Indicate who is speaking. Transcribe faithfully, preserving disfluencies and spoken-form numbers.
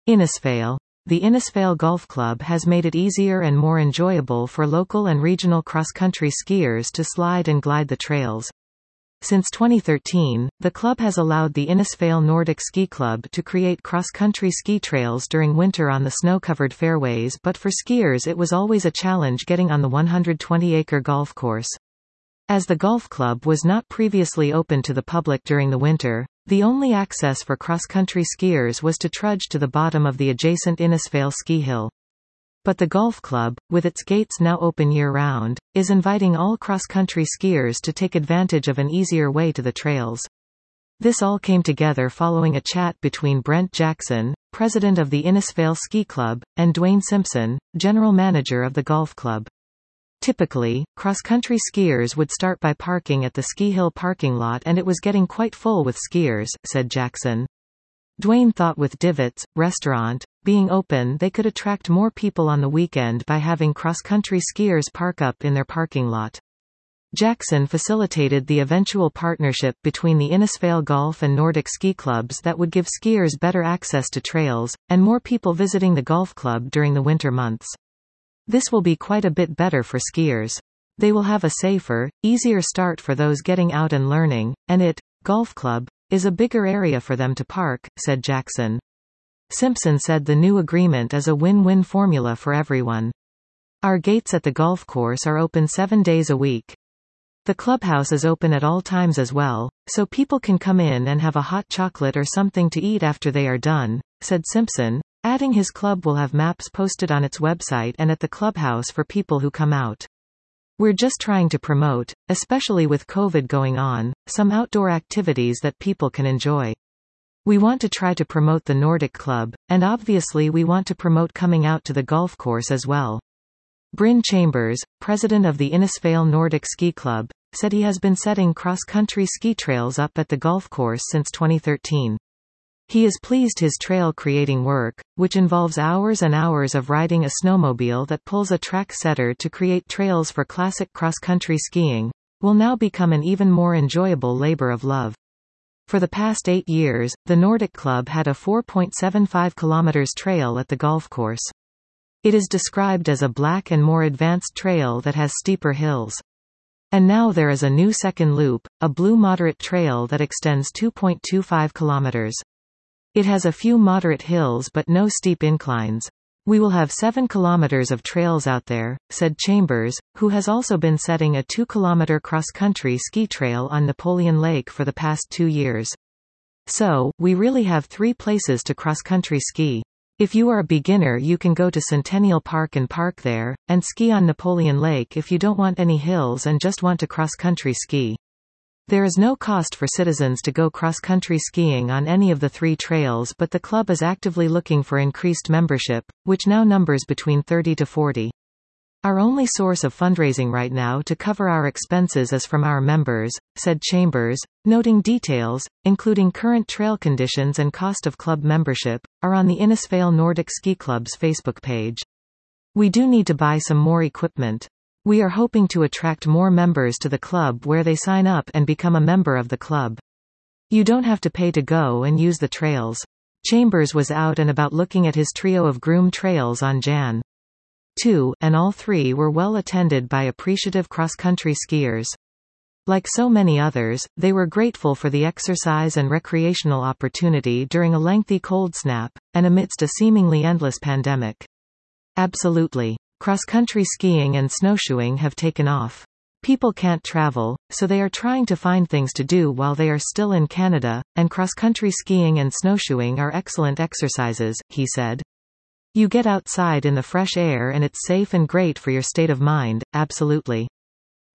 Speaker 1: Innisfail. The Innisfail Golf Club has made it easier and more enjoyable for local and regional cross-country skiers to slide and glide the trails. Since twenty thirteen, the club has allowed the Innisfail Nordic Ski Club to create cross-country ski trails during winter on the snow-covered fairways, but for skiers it was always a challenge getting on the one hundred twenty acre golf course. As the golf club was not previously open to the public during the winter, the only access for cross-country skiers was to trudge to the bottom of the adjacent Innisfail ski hill. But the golf club, with its gates now open year-round, is inviting all cross-country skiers to take advantage of an easier way to the trails. This all came together following a chat between Brent Jackson, president of the Innisfail Ski Club, and Dwayne Simpson, general manager of the golf club. Typically, cross-country skiers would start by parking at the ski hill parking lot, and it was getting quite full with skiers, said Jackson. Dwayne thought with Divots restaurant being open they could attract more people on the weekend by having cross-country skiers park up in their parking lot. Jackson facilitated the eventual partnership between the Innisfail Golf and Nordic Ski Clubs that would give skiers better access to trails, and more people visiting the golf club during the winter months. This will be quite a bit better for skiers. They will have a safer, easier start for those getting out and learning, and it, golf club, is a bigger area for them to park, said Jackson. Simpson said the new agreement is a win-win formula for everyone. Our gates at the golf course are open seven days a week. The clubhouse is open at all times as well, so people can come in and have a hot chocolate or something to eat after they are done, said Simpson, adding his club will have maps posted on its website and at the clubhouse for people who come out. We're just trying to promote, especially with COVID going on, some outdoor activities that people can enjoy. We want to try to promote the Nordic Club, and obviously we want to promote coming out to the golf course as well. Bryn Chambers, president of the Innisfail Nordic Ski Club, said he has been setting cross-country ski trails up at the golf course since twenty thirteen. He is pleased his trail creating work, which involves hours and hours of riding a snowmobile that pulls a track setter to create trails for classic cross-country skiing, will now become an even more enjoyable labor of love. For the past eight years, the Nordic Club had a four point seven five kilometers trail at the golf course. It is described as a black and more advanced trail that has steeper hills. And now there is a new second loop, a blue moderate trail that extends two point two five kilometers. It has a few moderate hills but no steep inclines. We will have seven kilometers of trails out there, said Chambers, who has also been setting a two kilometer cross-country ski trail on Napoleon Lake for the past two years. So, we really have three places to cross-country ski. If you are a beginner you can go to Centennial Park and park there, and ski on Napoleon Lake if you don't want any hills and just want to cross-country ski. There is no cost for citizens to go cross-country skiing on any of the three trails, but the club is actively looking for increased membership, which now numbers between thirty to forty. Our only source of fundraising right now to cover our expenses is from our members, said Chambers, noting details, including current trail conditions and cost of club membership, are on the Innisfail Nordic Ski Club's Facebook page. We do need to buy some more equipment. We are hoping to attract more members to the club where they sign up and become a member of the club. You don't have to pay to go and use the trails. Chambers was out and about looking at his trio of groomed trails on January second, and all three were well attended by appreciative cross-country skiers. Like so many others, they were grateful for the exercise and recreational opportunity during a lengthy cold snap, and amidst a seemingly endless pandemic. Absolutely. Cross-country skiing and snowshoeing have taken off. People can't travel, so they are trying to find things to do while they are still in Canada, and cross-country skiing and snowshoeing are excellent exercises, he said. You get outside in the fresh air and it's safe and great for your state of mind, absolutely.